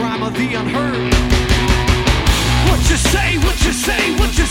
crime of the unheard. What you say, what you say, what you